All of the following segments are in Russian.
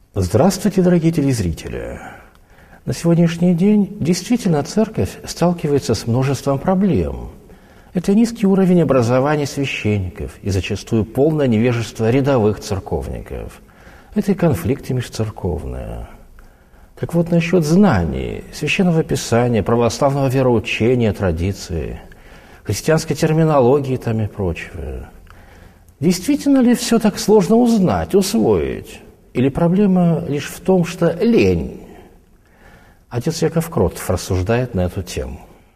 Здравствуйте, дорогие телезрители! На сегодняшний день действительно церковь сталкивается с множеством проблем. Это низкий уровень образования священников и зачастую полное невежество рядовых церковников. Это и конфликты межцерковные. Так вот, насчет знаний, священного писания, православного вероучения, традиции, христианской терминологии там и прочего. Действительно ли все так сложно узнать, усвоить? Или проблема лишь в том, что лень? Отец Яков Кротов рассуждает на эту тему.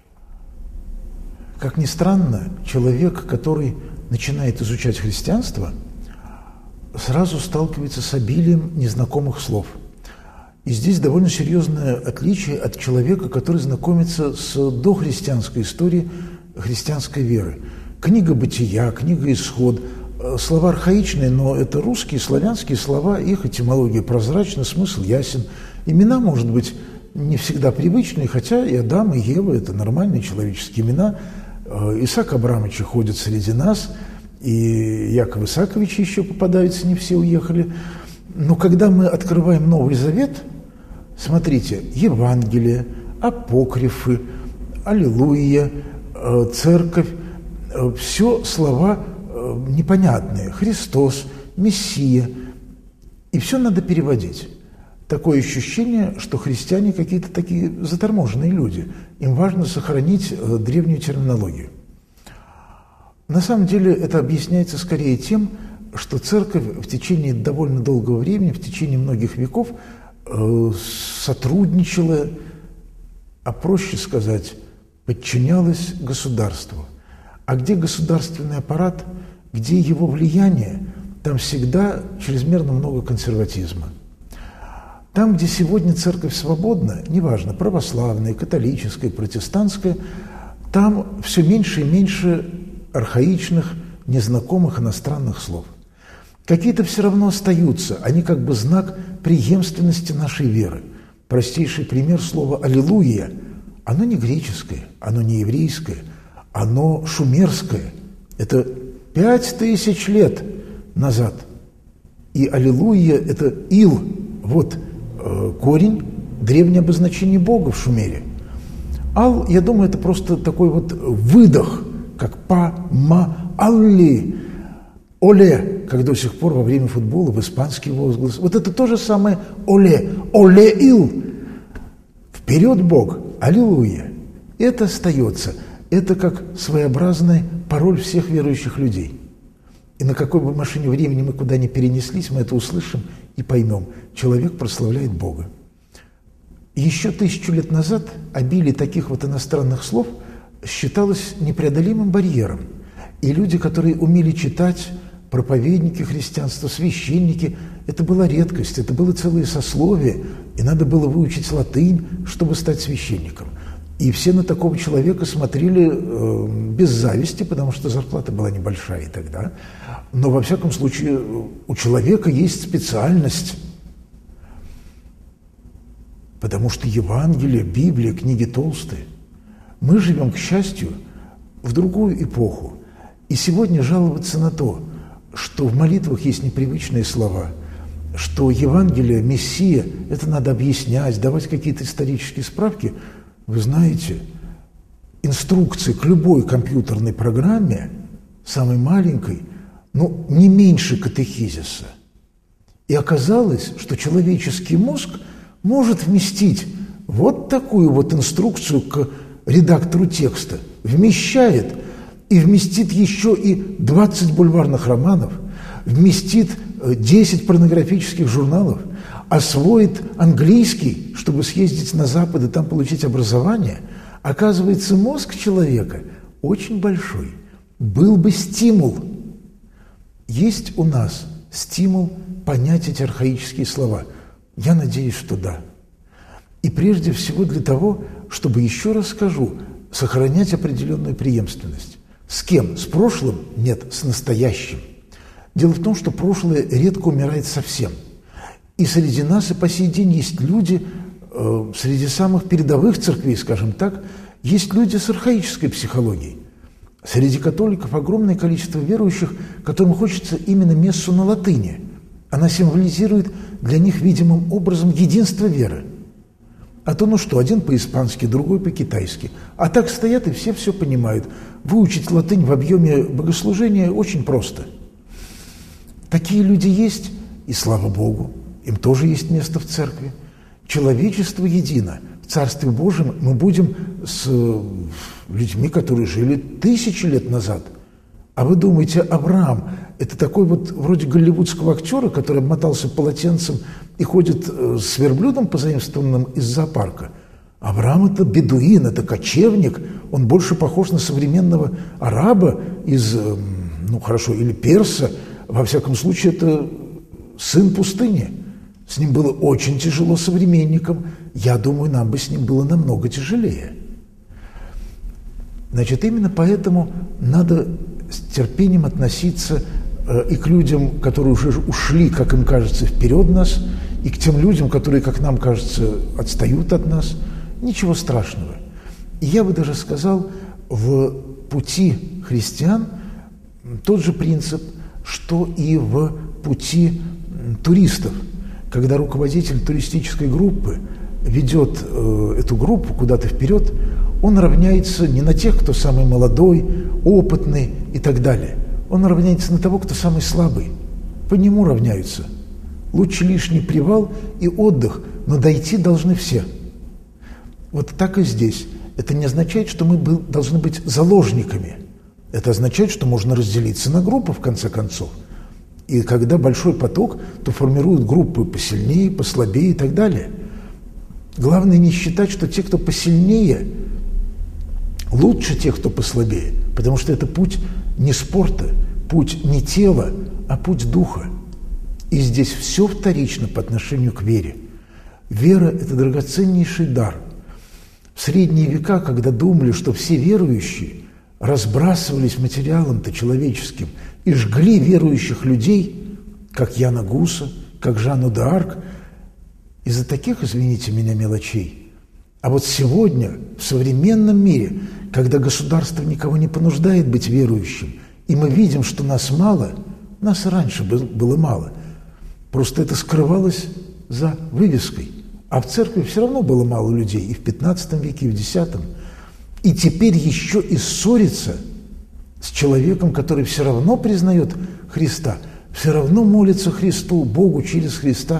Как ни странно, человек, который начинает изучать христианство, сразу сталкивается с обилием незнакомых слов. И здесь довольно серьезное отличие от человека, который знакомится с дохристианской историей христианской веры. Книга «Бытия», книга «Исход». Слова архаичные, но это русские, славянские слова, их этимология прозрачна, смысл ясен. Имена, может быть, не всегда привычные, хотя и Адам, и Ева – это нормальные человеческие имена. Исаак Абрамович ходит среди нас, и Яков Исаакович еще попадаются, не все уехали. Но когда мы открываем Новый Завет, смотрите, Евангелие, апокрифы, Аллилуйя, Церковь – все слова непонятные. Христос, Мессия. И все надо переводить. Такое ощущение, что христиане какие-то такие заторможенные люди. Им важно сохранить древнюю терминологию. На самом деле это объясняется скорее тем, что церковь в течение довольно долгого времени, в течение многих веков сотрудничала, а проще сказать, подчинялась государству. А где государственный аппарат, где его влияние, там всегда чрезмерно много консерватизма. Там, где сегодня церковь свободна, неважно, православная, католическая, протестантская, там все меньше и меньше архаичных, незнакомых иностранных слов. Какие-то все равно остаются, они как бы знак преемственности нашей веры. Простейший пример слова «аллилуйя», оно не греческое, оно не еврейское, оно шумерское. Это 5000 лет назад. И «аллилуйя» – это «ил». Вот корень, древнее обозначение Бога в Шумере. «Ал», я думаю, это просто такой вот выдох, как «па», «ма», «алли», «оле», как до сих пор во время футбола в испанский возглас. Вот это то же самое «оле», «оле-ил». Вперед, Бог, «аллилуйя». Это остается. Это как своеобразный пароль всех верующих людей. И на какой бы машине времени мы куда ни перенеслись, мы это услышим и поймем. Человек прославляет Бога. Еще 1000 лет назад обилие таких вот иностранных слов считалось непреодолимым барьером. И люди, которые умели читать, проповедники христианства, священники, это была редкость, это было целое сословие, и надо было выучить латынь, чтобы стать священником. И все на такого человека смотрели без зависти, потому что зарплата была небольшая и тогда. Но, во всяком случае, у человека есть специальность. Потому что Евангелие, Библия, книги толстые. Мы живем, к счастью, в другую эпоху. И сегодня жаловаться на то, что в молитвах есть непривычные слова, что Евангелие, Мессия, это надо объяснять, давать какие-то исторические справки – вы знаете, инструкции к любой компьютерной программе, самой маленькой, не меньше катехизиса. И оказалось, что человеческий мозг может вместить вот такую вот инструкцию к редактору текста. Вмещает и вместит еще и 20 бульварных романов, вместит 10 порнографических журналов, освоит английский, чтобы съездить на Запад и там получить образование. Оказывается, мозг человека очень большой. Был бы стимул. Есть у нас стимул понять эти архаические слова? Я надеюсь, что да. И прежде всего для того, чтобы, еще раз скажу, сохранять определенную преемственность. С кем? С прошлым? Нет, с настоящим. Дело в том, что прошлое редко умирает совсем. И среди нас и по сей день есть люди, среди самых передовых церквей, скажем так, есть люди с архаической психологией. Среди католиков огромное количество верующих, которым хочется именно мессу на латыни, Она символизирует для них видимым образом единство веры. А то, один по-испански, другой по-китайски. А так стоят и все понимают. Выучить латынь в объеме богослужения очень просто. Такие люди есть, и слава Богу, им тоже есть место в церкви. Человечество едино. В Царстве Божьем мы будем с людьми, которые жили 1000 лет назад. А вы думаете, Авраам – это такой вроде голливудского актера, который обмотался полотенцем и ходит с верблюдом, позаимствованным из зоопарка? Авраам – это бедуин, это кочевник. Он больше похож на современного араба из, или перса. Во всяком случае, это сын пустыни. С ним было очень тяжело современникам. Я думаю, нам бы с ним было намного тяжелее. Именно поэтому надо с терпением относиться и к людям, которые уже ушли, как им кажется, вперед нас, и к тем людям, которые, как нам кажется, отстают от нас. Ничего страшного. И я бы даже сказал, в пути христиан тот же принцип, что и в пути туристов. Когда руководитель туристической группы ведет эту группу куда-то вперед, он равняется не на тех, кто самый молодой, опытный и так далее. Он равняется на того, кто самый слабый. По нему равняются. Лучше лишний привал и отдых, но дойти должны все. Вот так и здесь. Это не означает, что мы должны быть заложниками. Это означает, что можно разделиться на группы, в конце концов. И когда большой поток, то формируют группы посильнее, послабее и так далее. Главное не считать, что те, кто посильнее, лучше тех, кто послабее. Потому что это путь не спорта, путь не тела, а путь духа. И здесь все вторично по отношению к вере. Вера – это драгоценнейший дар. В средние века, когда думали, что все верующие разбрасывались материалом-то человеческим и жгли верующих людей, как Яна Гуса, как Жанну д'Арк, из-за таких, извините меня, мелочей. А вот сегодня, в современном мире, когда государство никого не понуждает быть верующим, и мы видим, что нас мало, нас и раньше было мало, просто это скрывалось за вывеской. А в церкви все равно было мало людей и в 15 веке, и в 10. И теперь еще и ссориться с человеком, который все равно признает Христа, все равно молится Христу, Богу через Христа.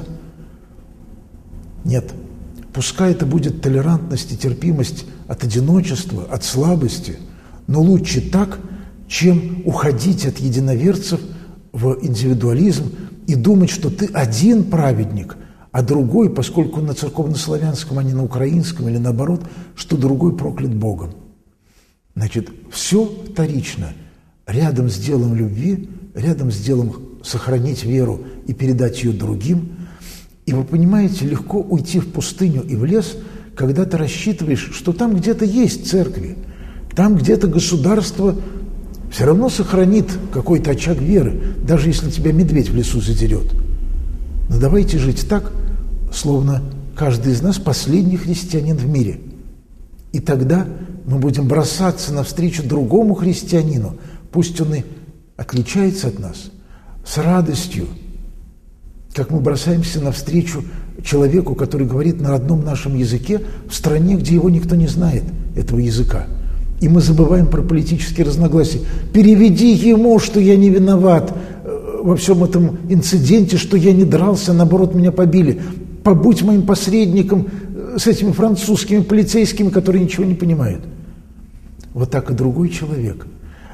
Нет. Пускай это будет толерантность и терпимость от одиночества, от слабости, но лучше так, чем уходить от единоверцев в индивидуализм и думать, что ты один праведник, а другой, поскольку на церковнославянском, а не на украинском, или наоборот, что другой проклят Богом. Значит, все вторично. Рядом с делом любви, рядом с делом сохранить веру и передать ее другим. И вы понимаете, легко уйти в пустыню и в лес, когда ты рассчитываешь, что там где-то есть церкви, там где-то государство все равно сохранит какой-то очаг веры, даже если тебя медведь в лесу задерет. Но давайте жить так, словно каждый из нас последний христианин в мире. И тогда мы будем бросаться навстречу другому христианину, пусть он и отличается от нас, с радостью, как мы бросаемся навстречу человеку, который говорит на родном нашем языке в стране, где его никто не знает, этого языка. И мы забываем про политические разногласия. Переведи ему, что я не виноват во всем этом инциденте, что я не дрался, а наоборот, меня побили. Побудь моим посредником с этими французскими полицейскими, которые ничего не понимают. Вот так и другой человек.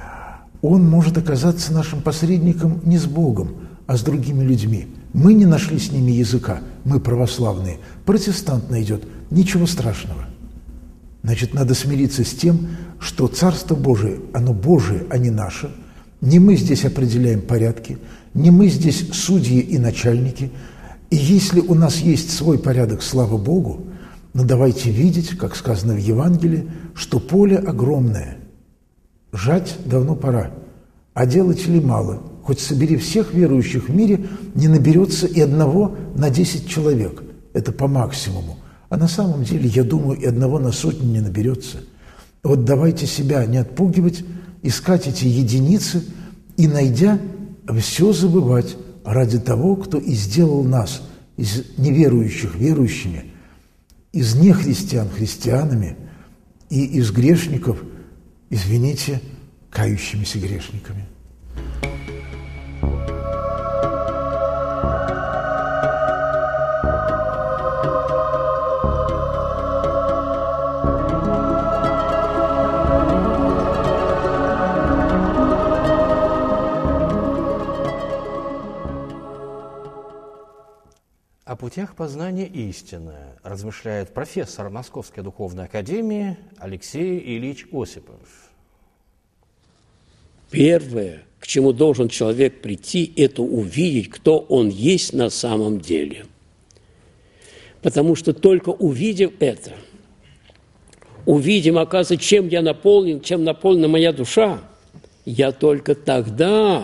Он может оказаться нашим посредником не с Богом, а с другими людьми. Мы не нашли с ними языка, мы православные. Протестант найдет, ничего страшного. Значит, надо смириться с тем, что Царство Божие, оно Божие, а не наше. Не мы здесь определяем порядки, не мы здесь судьи и начальники. И если у нас есть свой порядок, слава Богу, но давайте видеть, как сказано в Евангелии, что поле огромное. Жать давно пора, а делать ли мало? Хоть собери всех верующих в мире, не наберется и 1 на 10 человек. Это по максимуму. А на самом деле, я думаю, и 1 на 100 не наберется. Вот давайте себя не отпугивать, искать эти единицы и, найдя, все забывать ради того, кто и сделал нас из неверующих верующими, из нехристиан христианами и из грешников, извините, кающимися грешниками. О путях познания истины размышляет профессор Московской духовной академии Алексей Ильич Осипов. Первое, к чему должен человек прийти, это увидеть, кто он есть на самом деле. Потому что только увидев это, увидим, оказывается, чем я наполнен, чем наполнена моя душа, я только тогда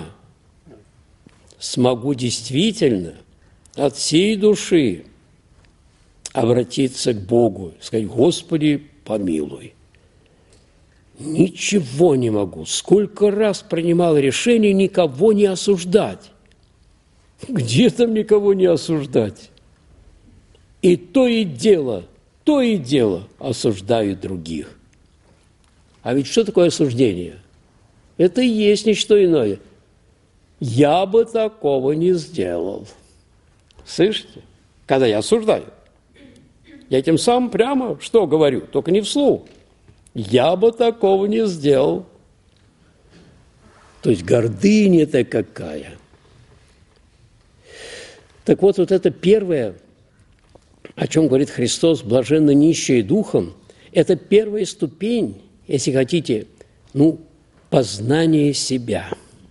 смогу действительно от всей души обратиться к Богу, сказать: Господи, помилуй. Ничего не могу. Сколько раз принимал решение никого не осуждать. Где там никого не осуждать? И то и дело осуждают других. А ведь что такое осуждение? Это и есть ничто иное. Я бы такого не сделал. Слышите? Когда я осуждаю, я тем самым прямо что говорю, только не вслух. Я бы такого не сделал. То есть гордыня-то какая. Так вот это первое, о чем говорит Христос, блаженно нищие духом, это первая ступень, если хотите, познание себя.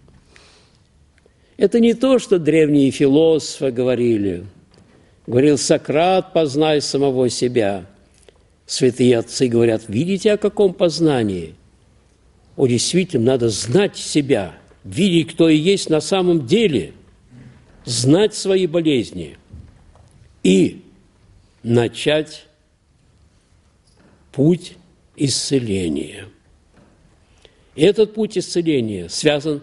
Это не то, что древние философы говорили. Говорил Сократ: познай самого себя. Святые отцы говорят: видите, о каком познании? Действительно, надо знать себя, видеть, кто и есть на самом деле, знать свои болезни и начать путь исцеления. И этот путь исцеления связан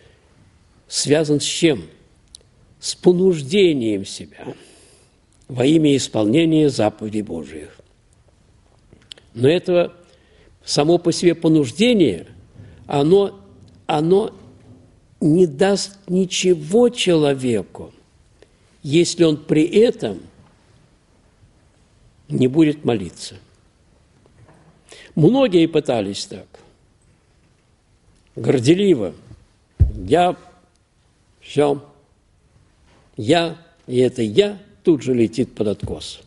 с чем? С понуждением себя во имя исполнения заповедей Божьих. Но это само по себе понуждение, оно не даст ничего человеку, если он при этом не будет молиться. Многие пытались так, горделиво. Я тут же летит под откос.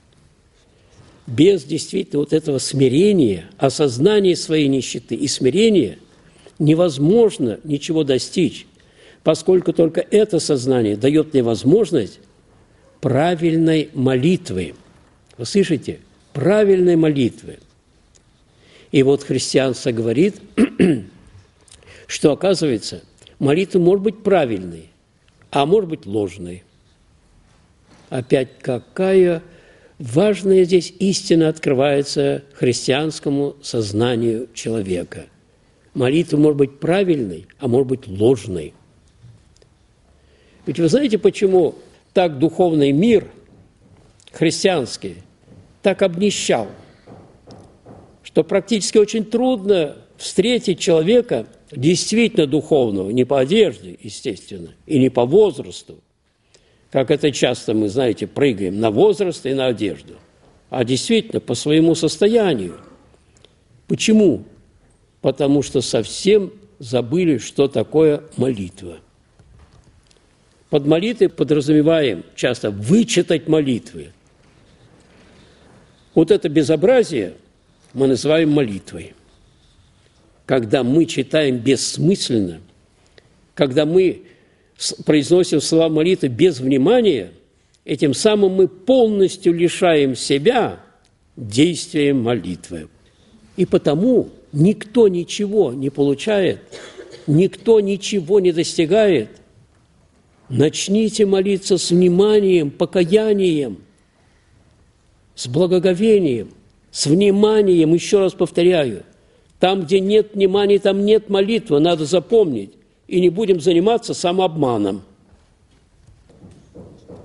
Без действительно этого смирения, осознания своей нищеты и смирения невозможно ничего достичь, поскольку только это сознание дает мне возможность правильной молитвы. Вы слышите? Правильной молитвы. И вот христианство говорит, что, оказывается, молитва может быть правильной, а может быть ложной. Опять какая важная здесь истина открывается христианскому сознанию человека. Молитва может быть правильной, а может быть ложной. Ведь вы знаете, почему так духовный мир христианский так обнищал, что практически очень трудно встретить человека действительно духовного, не по одежде, естественно, и не по возрасту, как это часто мы, знаете, прыгаем на возраст и на одежду, а действительно по своему состоянию. Почему? Потому что совсем забыли, что такое молитва. Под молитвой подразумеваем часто вычитать молитвы. Вот это безобразие мы называем молитвой. Когда мы читаем бессмысленно, когда мы произносим слова молитвы без внимания, этим самым мы полностью лишаем себя действия молитвы. И потому никто ничего не получает, никто ничего не достигает. Начните молиться с вниманием, покаянием, с благоговением, с вниманием, еще раз повторяю. Там, где нет внимания, там нет молитвы, надо запомнить. И не будем заниматься самообманом.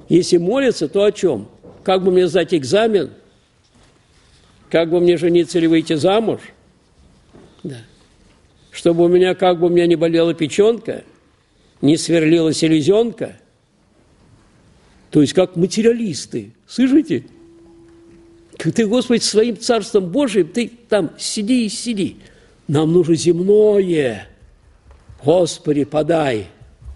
Если молятся, то о чем? Как бы мне сдать экзамен? Как бы мне жениться или выйти замуж? Да. Чтобы у меня, как бы у меня не болела печенка, не сверлила селезенка. То есть, как материалисты. Слышите? Ты, Господи, своим Царством Божиим, ты там сиди и сиди. Нам нужно земное. Господи, подай.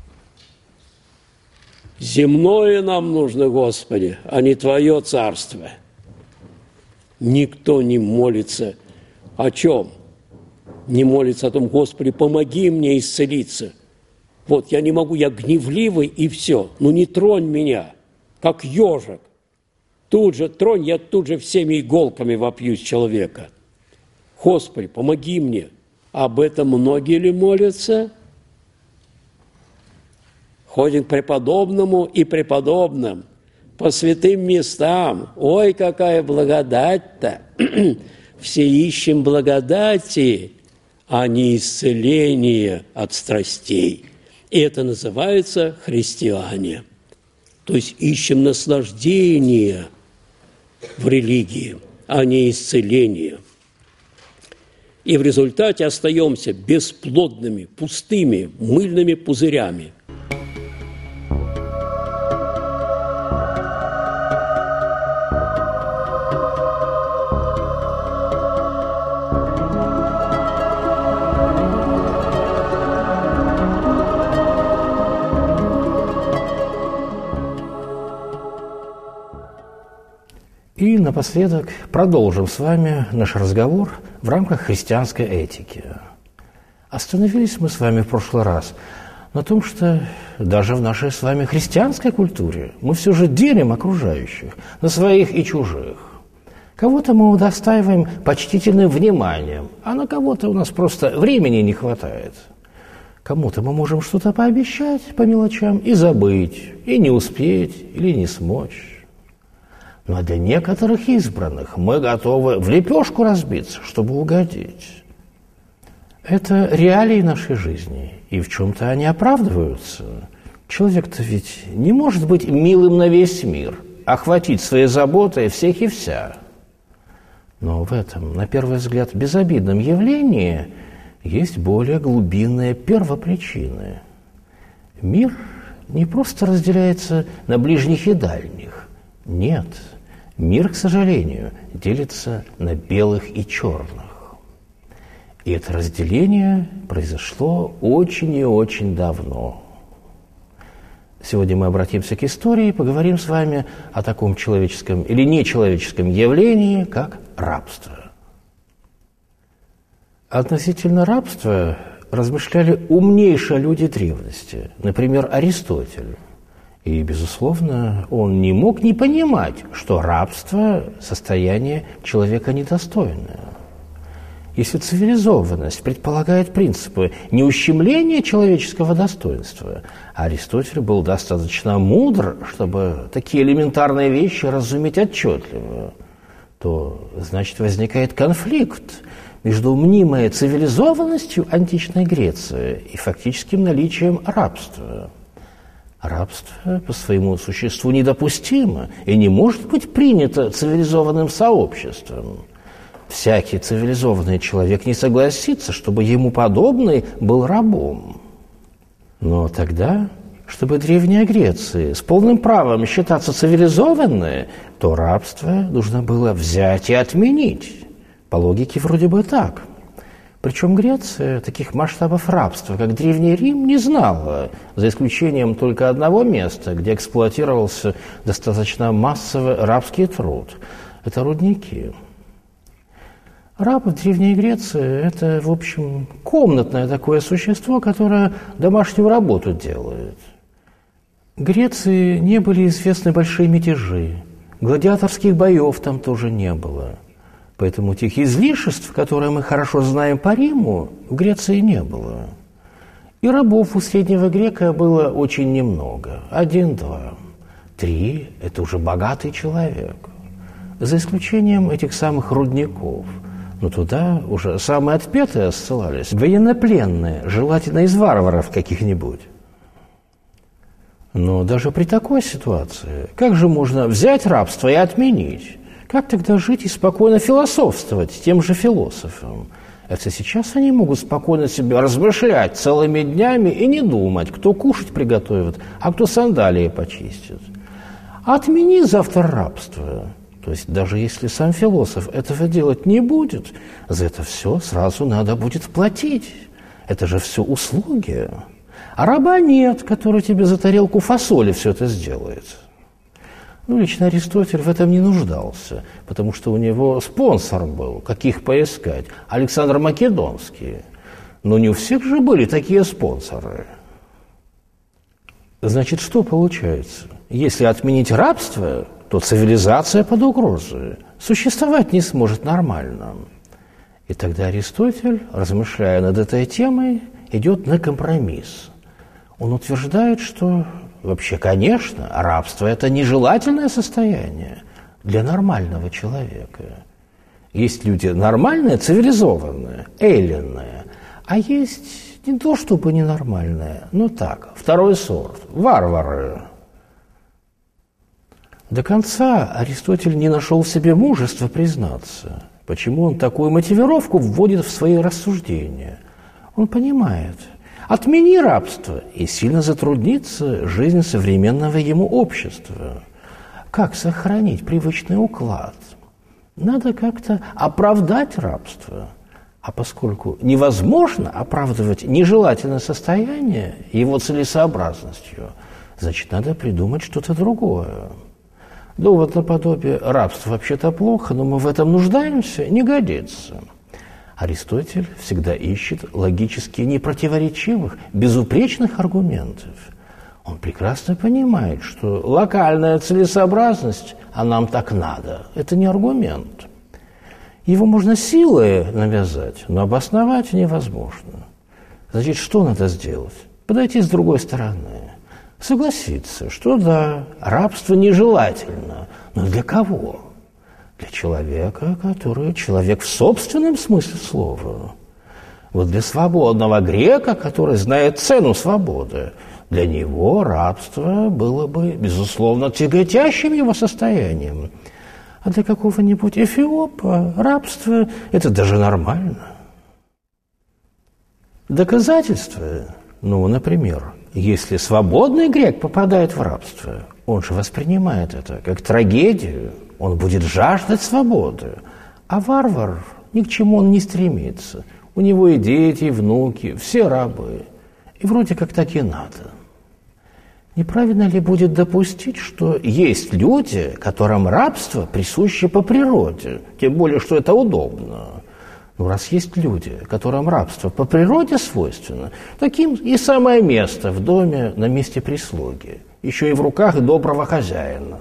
Земное нам нужно, Господи, а не Твое Царство. Никто не молится о чем? Не молится о том, Господи, помоги мне исцелиться. Вот, я не могу, я гневливый, и все. Ну, не тронь меня, как ежик. Тут же тронь, я тут же всеми иголками вопьюсь человека. Господи, помоги мне. Об этом многие ли молятся? Ходим к преподобному и преподобным, по святым местам. Ой, какая благодать-то! Все ищем благодати, а не исцеления от страстей. И это называется христиане. То есть ищем наслаждение в религии, а не исцеление. И в результате остаемся бесплодными, пустыми, мыльными пузырями. И напоследок продолжим с вами наш разговор в рамках христианской этики. Остановились мы с вами в прошлый раз на том, что даже в нашей с вами христианской культуре мы все же делим окружающих на своих и чужих. Кого-то мы удостаиваем почтительным вниманием, а на кого-то у нас просто времени не хватает. Кому-то мы можем что-то пообещать по мелочам и забыть, и не успеть, или не смочь. Но для некоторых избранных мы готовы в лепешку разбиться, чтобы угодить. Это реалии нашей жизни, и в чем-то они оправдываются. Человек-то ведь не может быть милым на весь мир, охватить своей заботой всех и вся. Но в этом, на первый взгляд, безобидном явлении есть более глубинные первопричины. Мир не просто разделяется на ближних и дальних. Нет. Мир, к сожалению, делится на белых и черных. И это разделение произошло очень и очень давно. Сегодня мы обратимся к истории и поговорим с вами о таком человеческом или нечеловеческом явлении, как рабство. Относительно рабства размышляли умнейшие люди древности, например, Аристотель. И, безусловно, он не мог не понимать, что рабство – состояние человека недостойное. Если цивилизованность предполагает принципы неущемления человеческого достоинства, Аристотель был достаточно мудр, чтобы такие элементарные вещи разуметь отчетливо, то, значит, возникает конфликт между мнимой цивилизованностью античной Греции и фактическим наличием рабства. Рабство по своему существу недопустимо и не может быть принято цивилизованным сообществом. Всякий цивилизованный человек не согласится, чтобы ему подобный был рабом. Но тогда, чтобы Древняя Греция с полным правом считаться цивилизованной, то рабство нужно было взять и отменить. По логике вроде бы так. Причем Греция таких масштабов рабства, как Древний Рим, не знала, за исключением только одного места, где эксплуатировался достаточно массовый рабский труд. Это рудники. Раб в Древней Греции – это, в общем, комнатное такое существо, которое домашнюю работу делает. В Греции не были известны большие мятежи, гладиаторских боев там тоже не было. Поэтому тех излишеств, которые мы хорошо знаем по Риму, в Греции не было. И рабов у среднего грека было очень немного. 1, 2, 3 – это уже богатый человек. За исключением этих самых рудников. Но туда уже самые отпетые ссылались. Военнопленные, желательно из варваров каких-нибудь. Но даже при такой ситуации, как же можно взять рабство и отменить? Как тогда жить и спокойно философствовать тем же философам? Это сейчас они могут спокойно себе размышлять целыми днями и не думать, кто кушать приготовит, а кто сандалии почистит. Отмени завтра рабство. То есть даже если сам философ этого делать не будет, за это все сразу надо будет платить. Это же все услуги. А раба нет, который тебе за тарелку фасоли все это сделает. Лично Аристотель в этом не нуждался, потому что у него спонсор был, каких поискать, Александр Македонский. Но не у всех же были такие спонсоры. Значит, что получается? Если отменить рабство, то цивилизация под угрозой, существовать не сможет нормально. И тогда Аристотель, размышляя над этой темой, идет на компромисс. Он утверждает, что вообще, конечно, рабство – это нежелательное состояние для нормального человека. Есть люди нормальные, цивилизованные, эллинные, а есть не то чтобы ненормальные, но так, второй сорт, варвары. До конца Аристотель не нашел в себе мужества признаться, почему он такую мотивировку вводит в свои рассуждения. Он понимает – отмени рабство, и сильно затруднится жизнь современного ему общества. Как сохранить привычный уклад? Надо как-то оправдать рабство. А поскольку невозможно оправдывать нежелательное состояние его целесообразностью, значит, надо придумать что-то другое. Довод наподобие «рабство вообще-то плохо, но мы в этом нуждаемся» не годится. Аристотель всегда ищет логически непротиворечивых, безупречных аргументов. Он прекрасно понимает, что локальная целесообразность, а нам так надо, это не аргумент. Его можно силой навязать, но обосновать невозможно. Значит, что надо сделать? Подойти с другой стороны. Согласиться, что да, рабство нежелательно, но для кого? Для человека, который человек в собственном смысле слова. Вот для свободного грека, который знает цену свободы, для него рабство было бы, безусловно, тяготящим его состоянием. А для какого-нибудь эфиопа рабство – это даже нормально. Доказательства, например, если свободный грек попадает в рабство, он же воспринимает это как трагедию, он будет жаждать свободы. А варвар ни к чему он не стремится. У него и дети, и внуки, все рабы. И вроде как так и надо. Неправильно ли будет допустить, что есть люди, которым рабство присуще по природе, тем более, что это удобно? Раз есть люди, которым рабство по природе свойственно, таким и самое место в доме на месте прислуги, еще и в руках доброго хозяина.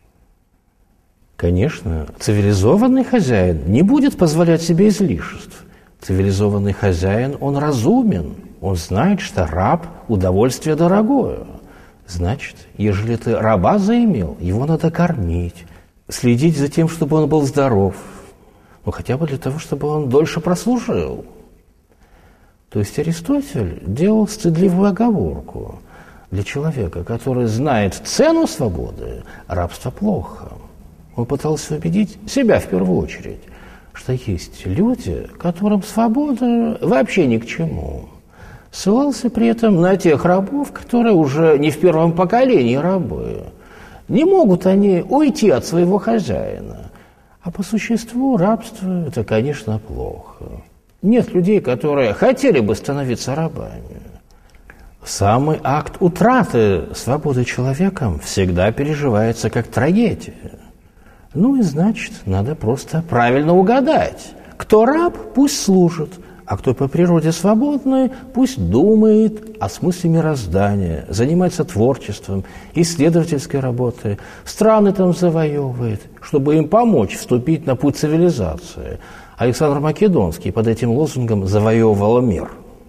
Конечно, цивилизованный хозяин не будет позволять себе излишеств. Цивилизованный хозяин, он разумен, он знает, что раб – удовольствие дорогое. Значит, ежели ты раба заимел, его надо кормить, следить за тем, чтобы он был здоров, хотя бы для того, чтобы он дольше прослужил. То есть Аристотель делал стыдливую оговорку. Для человека, который знает цену свободы, рабство плохо. Он пытался убедить себя в первую очередь, что есть люди, которым свобода вообще ни к чему. Ссылался при этом на тех рабов, которые уже не в первом поколении рабы. Не могут они уйти от своего хозяина. А по существу рабство – это, конечно, плохо. Нет людей, которые хотели бы становиться рабами. Самый акт утраты свободы человеком всегда переживается как трагедия. И значит, надо просто правильно угадать. Кто раб, пусть служит, а кто по природе свободный, пусть думает о смысле мироздания, занимается творчеством, исследовательской работой, страны там завоевывает, чтобы им помочь вступить на путь цивилизации. Александр Македонский под этим лозунгом завоевывал мир.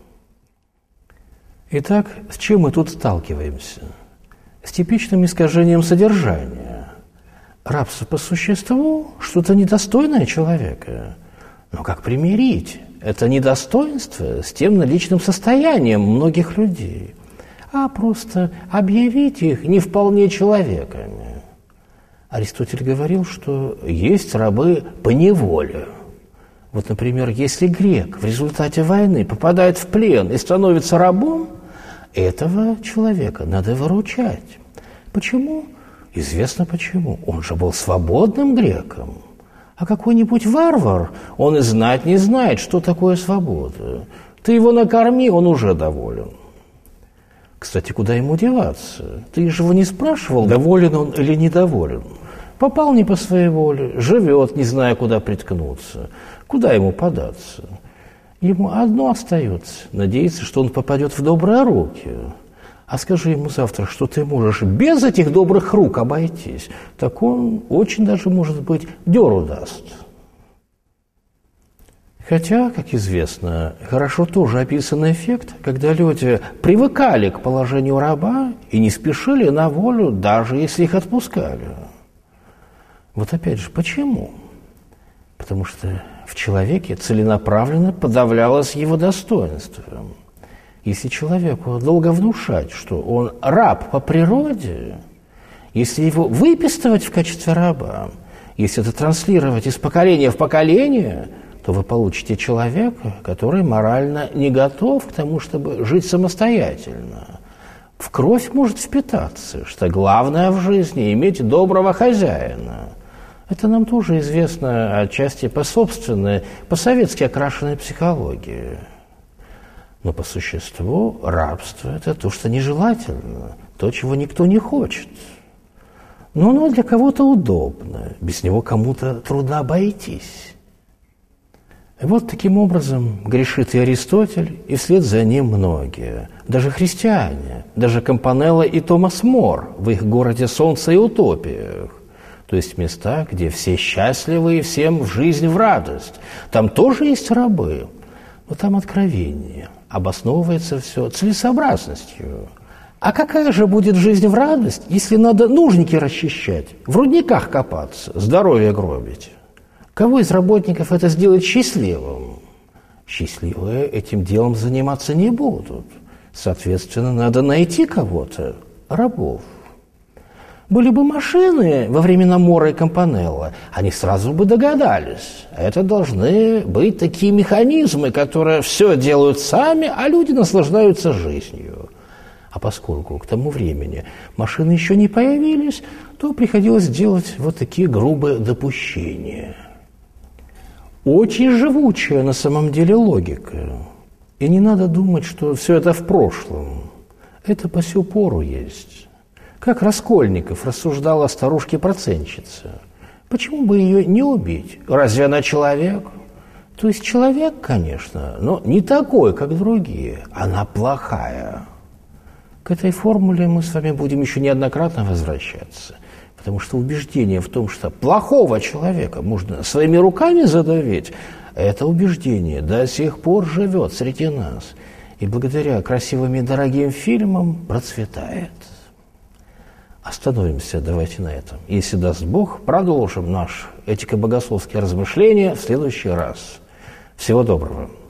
Итак, с чем мы тут сталкиваемся? С типичным искажением содержания. Рабство по существу – что-то недостойное человека. Но как примирить это недостоинство с тем наличным состоянием многих людей? а просто объявить их не вполне человеками. Аристотель говорил, что есть рабы по неволе. Вот, например, если грек в результате войны попадает в плен и становится рабом, этого человека надо выручать. Почему? Известно почему. Он же был свободным греком. А какой-нибудь варвар, он и знать не знает, что такое свобода. Ты его накорми, он уже доволен. Кстати, куда ему деваться? Ты же его не спрашивал, доволен он или недоволен. Попал не по своей воле, живет, не зная, куда приткнуться. Куда ему податься? Ему одно остается – надеяться, что он попадет в добрые руки. А скажи ему завтра, что ты можешь без этих добрых рук обойтись, так он очень даже, может быть, дёру даст. Хотя, как известно, хорошо тоже описан эффект, когда люди привыкали к положению раба и не спешили на волю, даже если их отпускали. Вот опять же, почему? Потому что в человеке целенаправленно подавлялось его достоинство. Если человеку долго внушать, что он раб по природе, если его выписывать в качестве раба, если это транслировать из поколения в поколение, то вы получите человека, который морально не готов к тому, чтобы жить самостоятельно. В кровь может впитаться, что главное в жизни – иметь доброго хозяина. Это нам тоже известно отчасти по собственной, по-советски окрашенной психологии. Но по существу рабство – это то, что нежелательно, то, чего никто не хочет. Но оно для кого-то удобно, без него кому-то трудно обойтись. И вот таким образом грешит и Аристотель, и вслед за ним многие. Даже христиане, даже Кампанелла и Томас Мор в их «Городе солнца и утопиях». То есть места, где все счастливы и всем в жизнь в радость. Там тоже есть рабы, но там откровение. Обосновывается все целесообразностью. А какая же будет жизнь в радость, если надо нужники расчищать, в рудниках копаться, здоровье гробить? Кого из работников это сделает счастливым? Счастливые этим делом заниматься не будут. Соответственно, надо найти кого-то, рабов. Были бы машины во времена Мора и Кампанелла, они сразу бы догадались. Это должны быть такие механизмы, которые все делают сами, а люди наслаждаются жизнью. А поскольку к тому времени машины еще не появились, то приходилось делать вот такие грубые допущения. Очень живучая на самом деле логика. И не надо думать, что все это в прошлом. Это по сю пору есть. Как Раскольников рассуждал о старушке-процентщице. Почему бы ее не убить? Разве она человек? То есть человек, конечно, но не такой, как другие. Она плохая. К этой формуле мы с вами будем еще неоднократно возвращаться. Потому что убеждение в том, что плохого человека можно своими руками задавить, это убеждение до сих пор живет среди нас. И благодаря красивым и дорогим фильмам процветает. Остановимся давайте на этом. Если даст Бог, продолжим наш этико-богословские размышления в следующий раз. Всего доброго.